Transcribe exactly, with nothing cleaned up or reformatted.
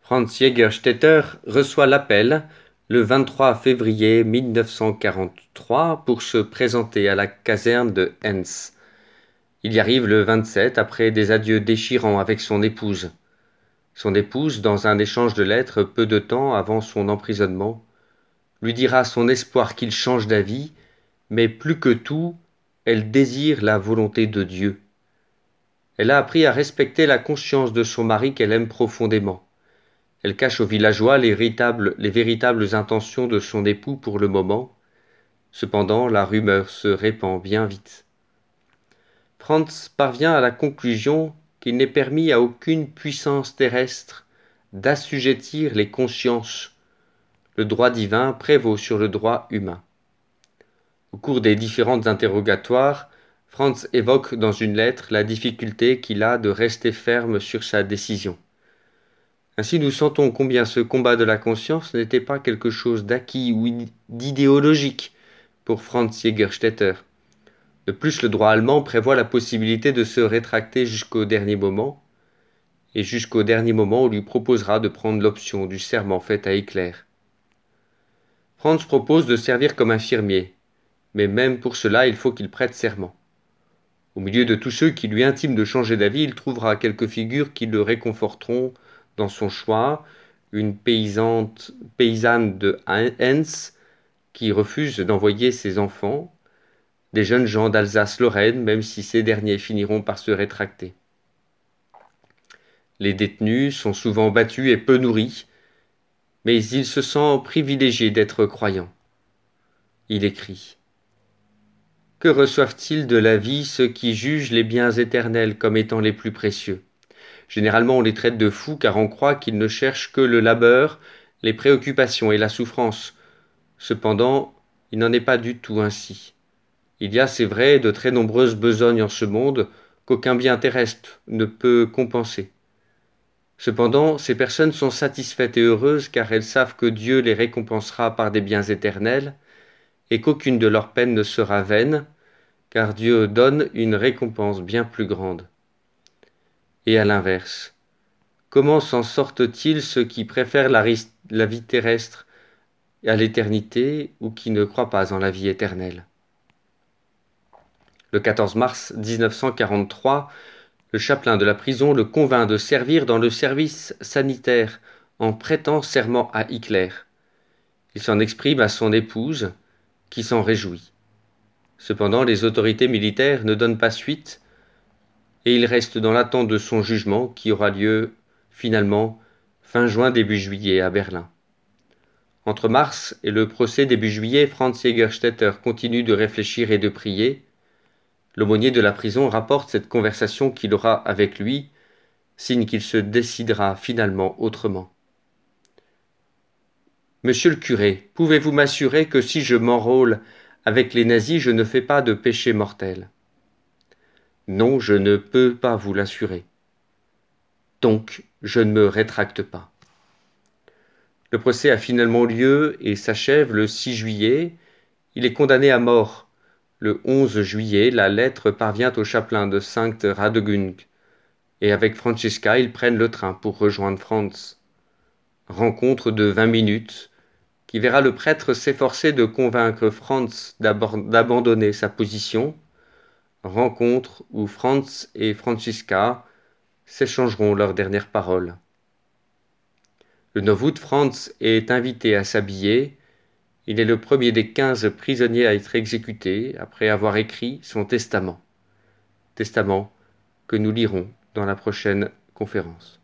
Franz Jägerstätter reçoit l'appel le vingt-trois février mille neuf cent quarante-trois pour se présenter à la caserne de Hens. Il y arrive le vingt-sept après des adieux déchirants avec son épouse. Son épouse, dans un échange de lettres peu de temps avant son emprisonnement, lui dira son espoir qu'il change d'avis, mais plus que tout, elle désire la volonté de Dieu. Elle a appris à respecter la conscience de son mari qu'elle aime profondément. Elle cache aux villageois les véritables, les véritables intentions de son époux pour le moment. Cependant, la rumeur se répand bien vite. Franz parvient à la conclusion qu'il n'est permis à aucune puissance terrestre d'assujettir les consciences. Le droit divin prévaut sur le droit humain. Au cours des différentes interrogatoires, Franz évoque dans une lettre la difficulté qu'il a de rester ferme sur sa décision. Ainsi, nous sentons combien ce combat de la conscience n'était pas quelque chose d'acquis ou d'idéologique pour Franz Jägerstätter. De plus, le droit allemand prévoit la possibilité de se rétracter jusqu'au dernier moment, et jusqu'au dernier moment on lui proposera de prendre l'option du serment fait à Hitler. Franz propose de servir comme infirmier, mais même pour cela il faut qu'il prête serment. Au milieu de tous ceux qui lui intiment de changer d'avis, il trouvera quelques figures qui le réconforteront dans son choix, une paysanne de Hens qui refuse d'envoyer ses enfants, des jeunes gens d'Alsace-Lorraine, même si ces derniers finiront par se rétracter. Les détenus sont souvent battus et peu nourris, mais il se sent privilégié d'être croyant. Il écrit « Que reçoivent-ils de la vie ceux qui jugent les biens éternels comme étant les plus précieux ? Généralement, on les traite de fous car on croit qu'ils ne cherchent que le labeur, les préoccupations et la souffrance. Cependant, il n'en est pas du tout ainsi. Il y a, c'est vrai, de très nombreuses besognes en ce monde qu'aucun bien terrestre ne peut compenser. Cependant, ces personnes sont satisfaites et heureuses car elles savent que Dieu les récompensera par des biens éternels et qu'aucune de leurs peines ne sera vaine, car Dieu donne une récompense bien plus grande. Et à l'inverse, comment s'en sortent-ils ceux qui préfèrent la, la vie terrestre à l'éternité ou qui ne croient pas en la vie éternelle ? Le quatorze mars mille neuf cent quarante-trois, le chapelain de la prison le convainc de servir dans le service sanitaire en prêtant serment à Hitler. Il s'en exprime à son épouse, qui s'en réjouit. Cependant, les autorités militaires ne donnent pas suite et il reste dans l'attente de son jugement qui aura lieu, finalement, fin juin début juillet à Berlin. Entre mars et le procès début juillet, Franz Jägerstätter continue de réfléchir et de prier. L'aumônier de la prison rapporte cette conversation qu'il aura avec lui, signe qu'il se décidera finalement autrement. « Monsieur le curé, pouvez-vous m'assurer que si je m'enrôle avec les nazis, je ne fais pas de péché mortel ? » ?»« Non, je ne peux pas vous l'assurer. Donc, je ne me rétracte pas. » Le procès a finalement lieu et s'achève le six juillet. Il est condamné à mort. Le onze juillet, la lettre parvient au chapelain de Sankt Radegung, et avec Franziska, ils prennent le train pour rejoindre Franz. Rencontre de vingt minutes, qui verra le prêtre s'efforcer de convaincre Franz d'abandonner sa position. Rencontre où Franz et Franziska s'échangeront leurs dernières paroles. Le neuf août, Franz est invité à s'habiller. Il est le premier des quinze prisonniers à être exécuté après avoir écrit son testament. Testament que nous lirons dans la prochaine conférence.